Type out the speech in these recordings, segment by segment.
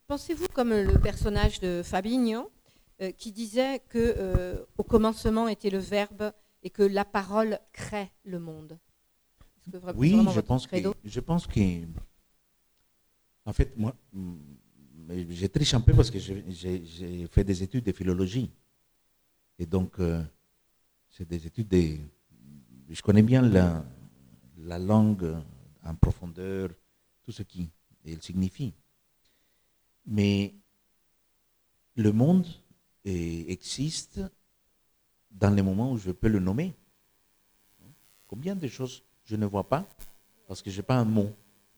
Pensez-vous comme le personnage de Fabinho qui disait que au commencement était le Verbe et que la parole crée le monde. Est-ce que c'est Oui, vraiment votre credo? en fait, moi, j'ai triche un peu parce que j'ai fait des études de philologie. Et donc, c'est des études de. Je connais bien la langue en profondeur, tout ce qui elle signifie. Mais le monde existe dans les moments où je peux le nommer. Combien de choses je ne vois pas parce que je n'ai pas un mot.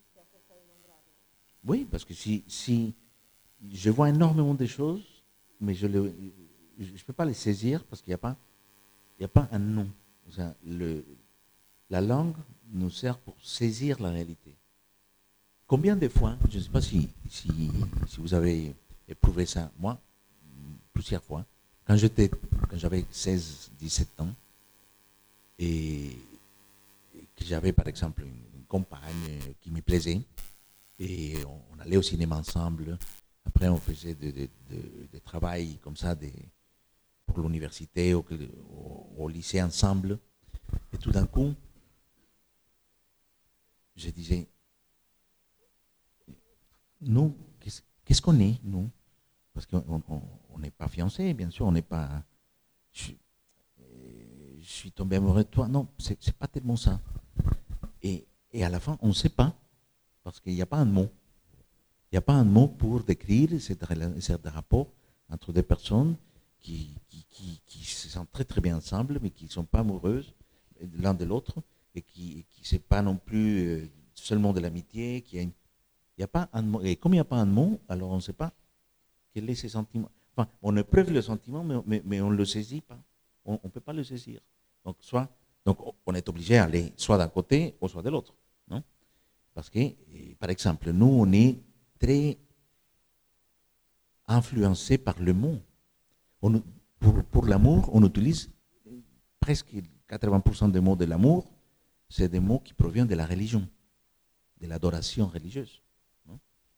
Oui, parce que si je vois énormément de choses, mais je ne peux pas les saisir parce qu'il n'y a pas un nom. O sea, la langue nous sert pour saisir la réalité. Combien de fois, je ne sais pas si vous avez éprouvé ça, moi, plusieurs fois, quand j'avais 16, 17 ans, et que j'avais par exemple une compagne qui me plaisait, et on allait au cinéma ensemble, après on faisait des travails comme ça pour l'université ou au lycée ensemble, et tout d'un coup, je disais, nous, qu'est-ce qu'on est, nous? Parce qu'on n'est pas fiancés, bien sûr, on n'est pas. Je, je suis tombé amoureux de toi. Non, c'est pas tellement ça. Et à la fin, on ne sait pas, parce qu'il n'y a pas un mot. Il n'y a pas un mot pour décrire ce rapport entre des personnes qui se sentent très très bien ensemble, mais qui ne sont pas amoureuses l'un de l'autre, et qui ne sont pas non plus seulement de l'amitié. Il y a pas un mot. Et comme il n'y a pas un mot, alors on ne sait pas quel est ses sentiments. Enfin, on éprouve le sentiment, mais on ne le saisit pas. On ne peut pas le saisir. Donc, on est obligé d'aller soit d'un côté ou soit de l'autre. Non? Parce que, par exemple, nous, on est très influencé par le mot. Pour l'amour, on utilise presque 80% des mots de l'amour, c'est des mots qui proviennent de la religion, de l'adoration religieuse. Non?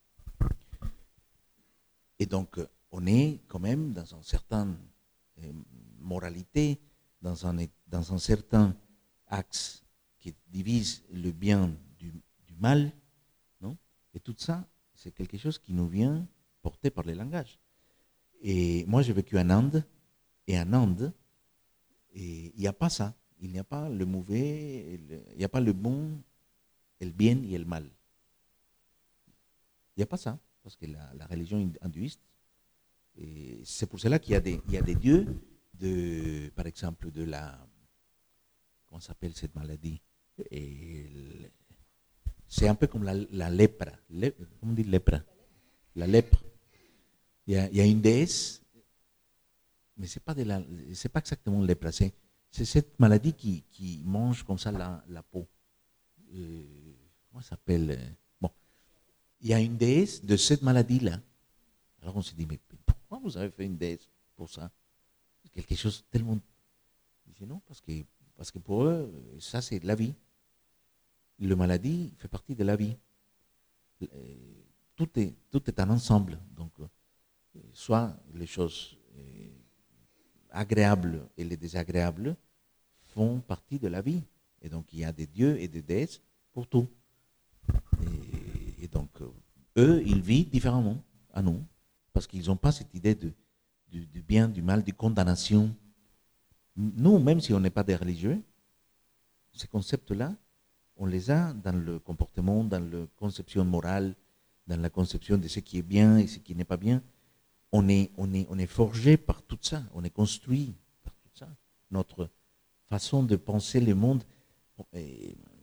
Et donc, on est quand même dans une certaine moralité, dans un certain axe qui divise le bien du mal, non? Et tout ça, c'est quelque chose qui nous vient porté par le langage. Et moi, j'ai vécu en Inde, et en Inde, il n'y a pas ça. Il n'y a pas le mauvais, il n'y a pas le bon, le bien et le mal. Il n'y a pas ça, parce que la religion hindouiste, c'est pour cela qu'il y a des dieux, par exemple, comment s'appelle cette maladie? Et c'est un peu comme la lèpre. Comment on dit lèpre? La lèpre. Il y a une déesse, mais c'est pas exactement le lèpre. C'est cette maladie qui mange comme ça la peau. Comment ça s'appelle? Bon, il y a une déesse de cette maladie-là. Alors on s'est dit, mais pourquoi vous avez fait une déesse pour ça? Quelque chose tellement. Il dit non, parce que pour eux, ça c'est de la vie. La maladie fait partie de la vie. Tout est un ensemble. Donc, soit les choses agréables et les désagréables font partie de la vie. Et donc, il y a des dieux et des déesses pour tout. Et donc, eux, ils vivent différemment à nous, parce qu'ils n'ont pas cette idée du bien, du mal, de condamnation. Nous, même si on n'est pas des religieux, ces concepts-là, on les a dans le comportement, dans la conception morale, dans la conception de ce qui est bien et ce qui n'est pas bien. On est forgé par tout ça, on est construit par tout ça. Notre façon de penser le monde,